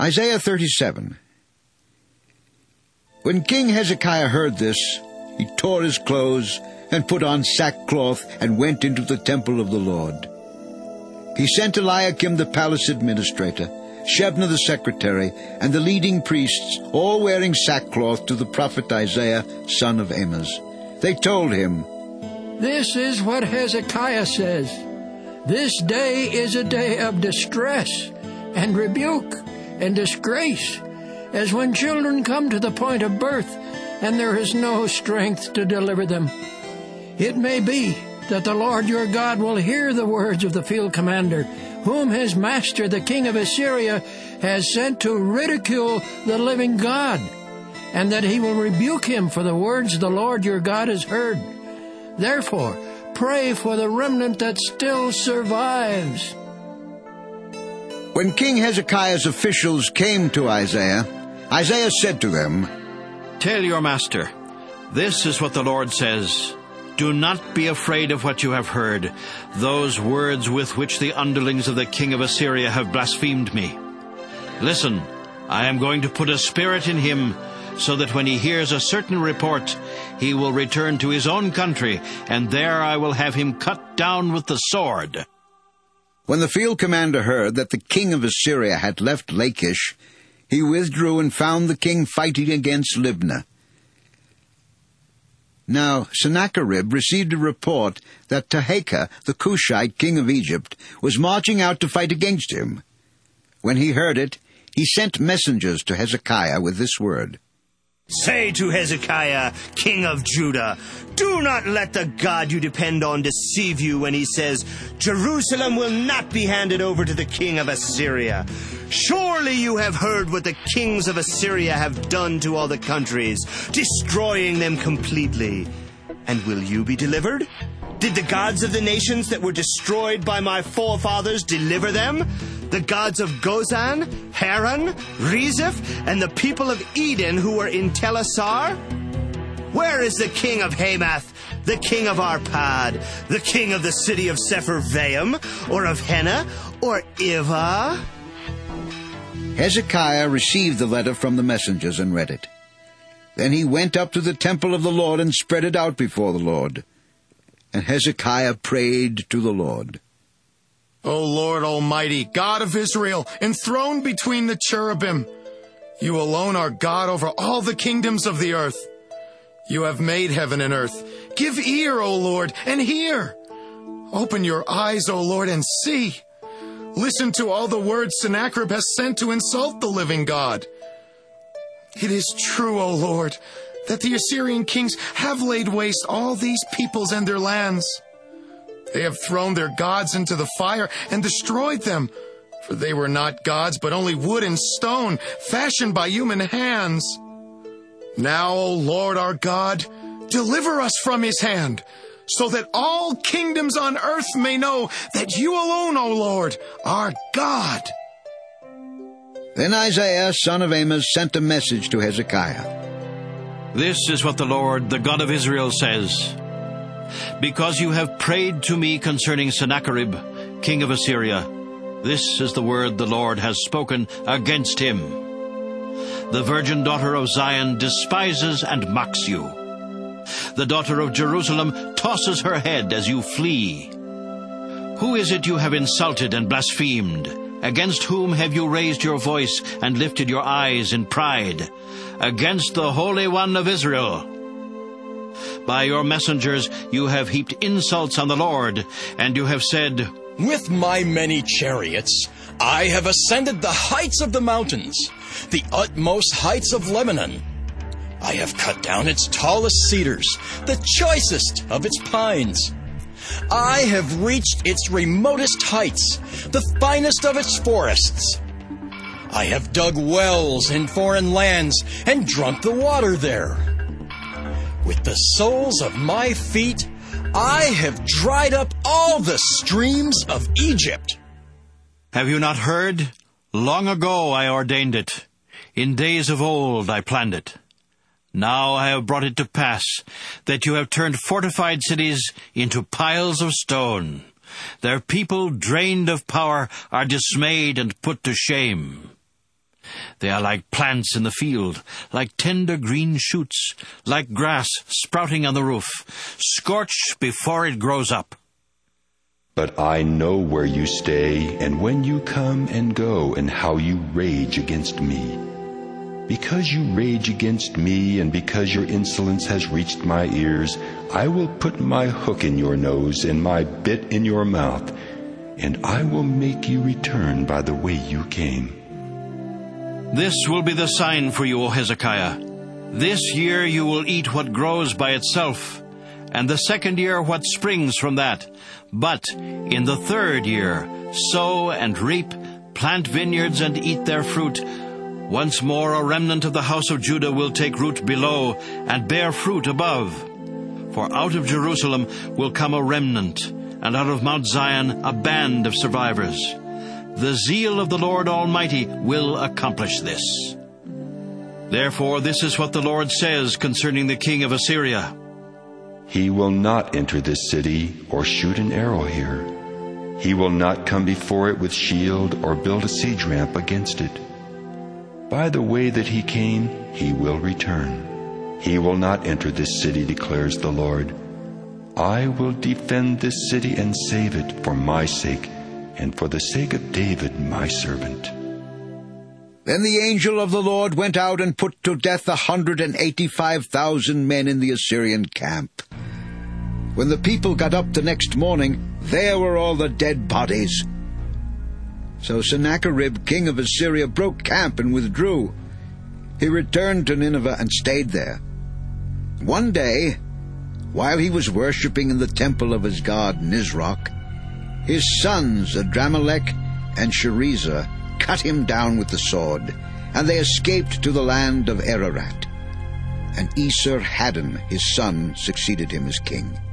Isaiah 37. When King Hezekiah heard this, he tore his clothes and put on sackcloth and went into the temple of the Lord. He sent Eliakim the palace administrator, Shebna the secretary, and the leading priests, all wearing sackcloth, to the prophet Isaiah, son of Amoz. They told him, "This is what Hezekiah says. This day is a day of distress and rebuke and disgrace, as when children come to the point of birth, and there is no strength to deliver them. It may be that the Lord your God will hear the words of the field commander, whom his master, the king of Assyria, has sent to ridicule the living God, and that he will rebuke him for the words the Lord your God has heard. Therefore, pray for the remnant that still survives." When King Hezekiah's officials came to Isaiah, Isaiah said to them, "Tell your master, this is what the Lord says. Do not be afraid of what you have heard, those words with which the underlings of the king of Assyria have blasphemed me. Listen, I am going to put a spirit in him, so that when he hears a certain report, he will return to his own country, and there I will have him cut down with the sword." When the field commander heard that the king of Assyria had left Lachish, he withdrew and found the king fighting against Libnah. Now Sennacherib received a report that Tirhakah, the Cushite king of Egypt, was marching out to fight against him. When he heard it, he sent messengers to Hezekiah with this word: "Say to Hezekiah, king of Judah, do not let the God you depend on deceive you when he says, 'Jerusalem will not be handed over to the king of Assyria.' Surely you have heard what the kings of Assyria have done to all the countries, destroying them completely. And will you be delivered? Did the gods of the nations that were destroyed by my forefathers deliver them? The gods of Gozan, Haran, Rezeph, and the people of Eden who were in Telassar? Where is the king of Hamath, the king of Arpad, the king of the city of Sepharvaim, or of Hena, or Ivah?" Hezekiah received the letter from the messengers and read it. Then he went up to the temple of the Lord and spread it out before the Lord. And Hezekiah prayed to the Lord. "O Lord Almighty, God of Israel, enthroned between the cherubim, you alone are God over all the kingdoms of the earth. You have made heaven and earth. Give ear, O Lord, and hear. Open your eyes, O Lord, and see. Listen to all the words Sennacherib has sent to insult the living God. It is true, O Lord, that the Assyrian kings have laid waste all these peoples and their lands. They have thrown their gods into the fire and destroyed them, for they were not gods, but only wood and stone, fashioned by human hands. Now, O Lord our God, deliver us from his hand, so that all kingdoms on earth may know that you alone, O Lord, are God." Then Isaiah, son of Amoz, sent a message to Hezekiah. "This is what the Lord, the God of Israel, says. Because you have prayed to me concerning Sennacherib, king of Assyria, this is the word the Lord has spoken against him. The virgin daughter of Zion despises and mocks you. The daughter of Jerusalem tosses her head as you flee. Who is it you have insulted and blasphemed? Against whom have you raised your voice and lifted your eyes in pride? Against the Holy One of Israel. By your messengers you have heaped insults on the Lord, and you have said, 'With my many chariots I have ascended the heights of the mountains, the utmost heights of Lebanon. I have cut down its tallest cedars, the choicest of its pines. I have reached its remotest heights, the finest of its forests. I have dug wells in foreign lands and drunk the water there. With the soles of my feet, I have dried up all the streams of Egypt.'" Have you not heard? Long ago I ordained it. In days of old I planned it. Now I have brought it to pass that you have turned fortified cities into piles of stone. Their people, drained of power, are dismayed and put to shame. They are like plants in the field, like tender green shoots, like grass sprouting on the roof, scorched before it grows up. But I know where you stay, and when you come and go, and how you rage against me. Because you rage against me, and because your insolence has reached my ears, I will put my hook in your nose and my bit in your mouth, and I will make you return by the way you came. This will be the sign for you, O Hezekiah. This year you will eat what grows by itself, and the second year what springs from that. But in the third year, sow and reap, plant vineyards and eat their fruit. Once more a remnant of the house of Judah will take root below and bear fruit above. For out of Jerusalem will come a remnant, and out of Mount Zion a band of survivors. The zeal of the Lord Almighty will accomplish this. Therefore, this is what the Lord says concerning the king of Assyria. He will not enter this city or shoot an arrow here. He will not come before it with shield or build a siege ramp against it. By the way that he came, he will return. He will not enter this city, declares the Lord. I will defend this city and save it for my sake, and for the sake of David, my servant. Then the angel of the Lord went out and put to death 185,000 men in the Assyrian camp. When the people got up the next morning, there were all the dead bodies. So Sennacherib, king of Assyria, broke camp and withdrew. He returned to Nineveh and stayed there. One day, while he was worshipping in the temple of his god Nisroch, his sons Adramelech and Sharezer cut him down with the sword, and they escaped to the land of Ararat. And Esarhaddon, his son, succeeded him as king.